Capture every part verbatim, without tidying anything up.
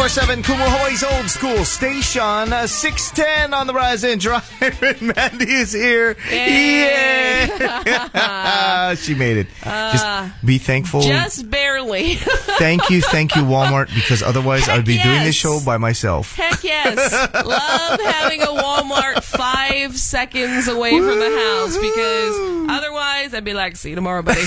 four seven Kumu Hawaii's old school station. Uh, six ten on the Rise and Drive. And Mandy is here. Yay. Yeah. She made it. Uh, just be thankful. Just barely. Thank you, thank you, Walmart, because otherwise Heck I'd be yes. doing this show by myself. Heck yes. Love having a Walmart five seconds away from the house, because otherwise I'd be like, see you tomorrow, buddy.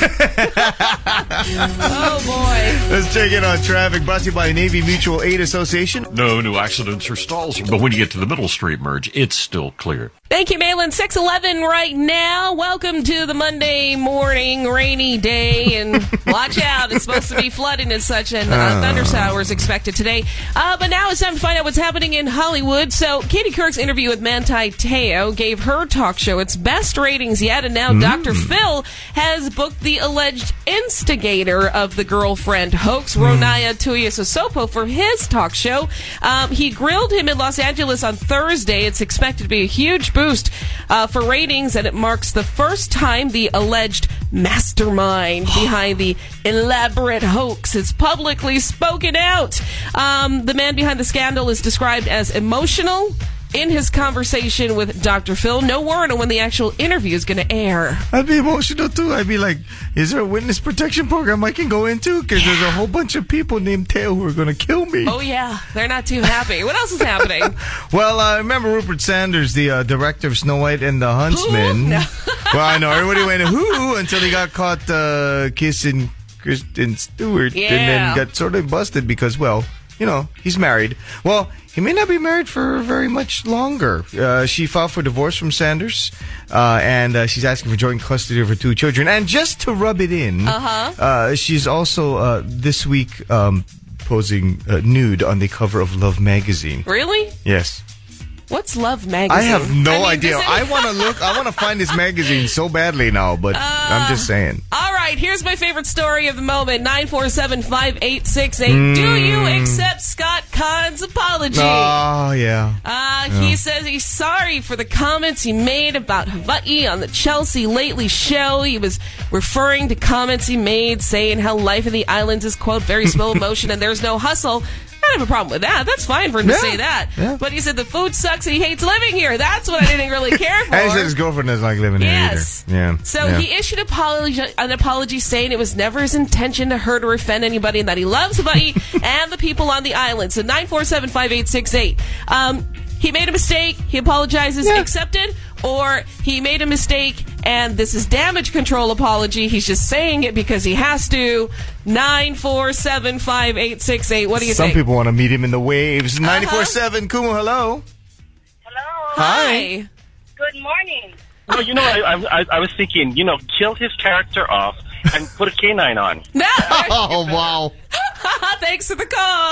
Oh, boy. Let's check in on traffic. Brought to you by Navy Mutual Aid Association. No new accidents or stalls, but when you get to the Middle Street merge, it's still clear. Thank you, Malin. six eleven right now. Welcome to the Monday morning rainy day, and watch out. It's supposed to be flooding and such, and uh, thunder showers expected today. Uh, but now it's time to find out what's happening in Hollywood. So Katie Couric's interview with Manti Te'o gave her talk show its best ratings yet, and now mm. Doctor Phil has booked the alleged instigator of the girlfriend hoax, mm. Ronaya Tuiasosopo, for his talk show. Um, he grilled him in Los Angeles on Thursday. It's expected to be a huge boost uh, for ratings, and it marks the first time the alleged mastermind behind the elaborate hoax is publicly spoken out. Um, the man behind the scandal is described as emotional in his conversation with Doctor Phil. No word on when the actual interview is going to air. I'd be emotional too. I'd be like, is there a witness protection program I can go into? Because yeah. there's a whole bunch of people named Teo who are going to kill me. Oh, yeah. They're not too happy. What else is happening? Well, I uh, remember Rupert Sanders, the uh, director of Snow White and the Huntsman. No. Well, I know. Everybody went, who? Until he got caught uh, kissing Kristen Stewart. Yeah. And then got sort of busted because, well, you know, he's married. Well, he may not be married for very much longer. Uh, she filed for divorce from Sanders, uh, and uh, she's asking for joint custody of her two children. And just to rub it in, uh-huh. uh, she's also uh, this week um, posing uh, nude on the cover of Love magazine. Really? Yes. What's Love magazine? I have no I mean, idea. it... I want to look. I want to find this magazine so badly now, but uh, I'm just saying. All right, here's my favorite story of the moment. nine four seven, five eight six eight. Mm. Do you accept Scott Kahn's apology? Oh, yeah. Uh, yeah. He says he's sorry for the comments he made about Hawaii on the Chelsea Lately show. He was referring to comments he made saying how life in the islands is, quote, very slow motion and there's no hustle. I don't have a problem with that. That's fine for him yeah, to say that. Yeah. But he said the food sucks and he hates living here. That's what I didn't really care for. And he said his girlfriend doesn't like living yes. here either. Yeah. So yeah. he issued apology, an apology saying it was never his intention to hurt or offend anybody and that he loves Hawaii and the people on the island. So nine four seven, five eight six eight. Um, he made a mistake. He apologizes. Yeah. Accepted. Or he made a mistake and this is damage control apology. He's just saying it because he has to. nine four seven, five eight six eight. What do you Some think? Some people want to meet him in the waves. Uh-huh. ninety-four seven, Kumu, hello. Hello. Hi. Good morning. No, you know, I, I, I was thinking, you know, kill his character off and put a canine on. No. Oh, wow. Thanks for the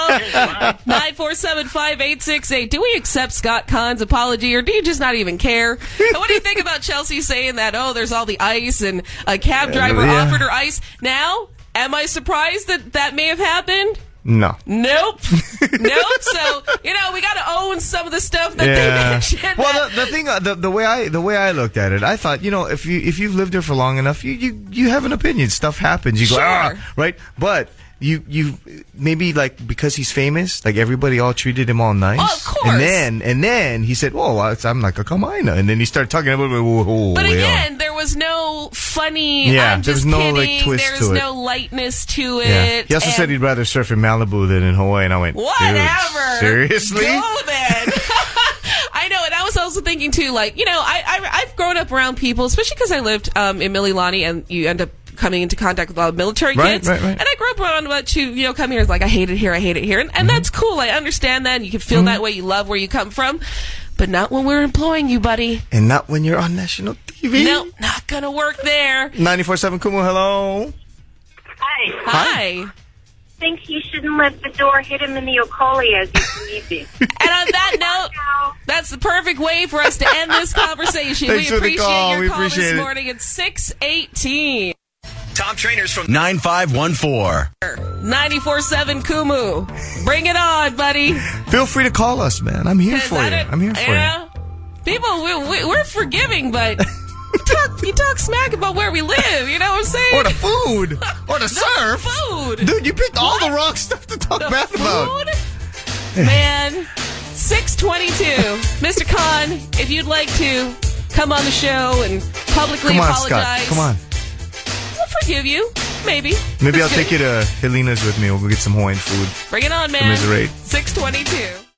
call. nine four seven, five eight six eight. Do we accept Scott Kahn's apology, or do you just not even care? And what do you think about Chelsea saying that, oh, there's all the ice, and a cab driver yeah. offered her ice? Now, am I surprised that that may have happened? No. Nope. Nope. So, you know, we got to own some of the stuff that yeah. they mentioned. Well, the, the thing, uh, the, the way I the way I looked at it, I thought, you know, if you if you've lived there for long enough, you you, you have an opinion. Stuff happens. You go, sure. ah, right? But you you maybe like because he's famous, like everybody all treated him all nice. Oh, of course. And then and then he said, "Well, I'm like a Kamaina," and then he started talking about. Whoa, whoa, but whoa, again, yeah. there was no funny. Yeah, I'm there was just no kidding. like twist There's to it. no lightness to it. Yeah. He also and said he'd rather surf in Malibu than in Hawaii, and I went, whatever. Seriously? Go then. I know, and I was also thinking too, like, you know, I, I I've grown up around people, especially because I lived um, in Mililani, and you end up coming into contact with a lot of military right, kids. Right, right. And I grew up around a bunch who, you know, come here and like, I hate it here, I hate it here. And, and mm-hmm. that's cool. I understand that. And you can feel mm-hmm. that way. You love where you come from. But not when we're employing you, buddy. And not when you're on national T V. No, not going to work there. ninety-four seven Kumu, hello. Hi. Hi. I think he shouldn't let the door hit him in the Okoli as he's leaving. And on that note, that's the perfect way for us to end this conversation. Thanks we appreciate for the call. your we call appreciate this it. morning at six eighteen. Top trainers from nine five one four. ninety-four seven Kumu. Bring it on, buddy. Feel free to call us, man. I'm here for you. I'm here for you. Know, people, we, we, we're forgiving, but you talk, you talk smack about where we live. You know what I'm saying? Or the food. Or the, the surf. food. Dude, you picked what? all the wrong stuff to talk the bad food? about. Man, six twenty-two. Mister Khan, if you'd like to come on the show and publicly Come on, apologize. Scott. Come on. We'll forgive you. Maybe. Maybe That's I'll good. take you to Helena's with me. We'll go get some Hawaiian food. Bring it on, man. Commiserate. six twenty-two.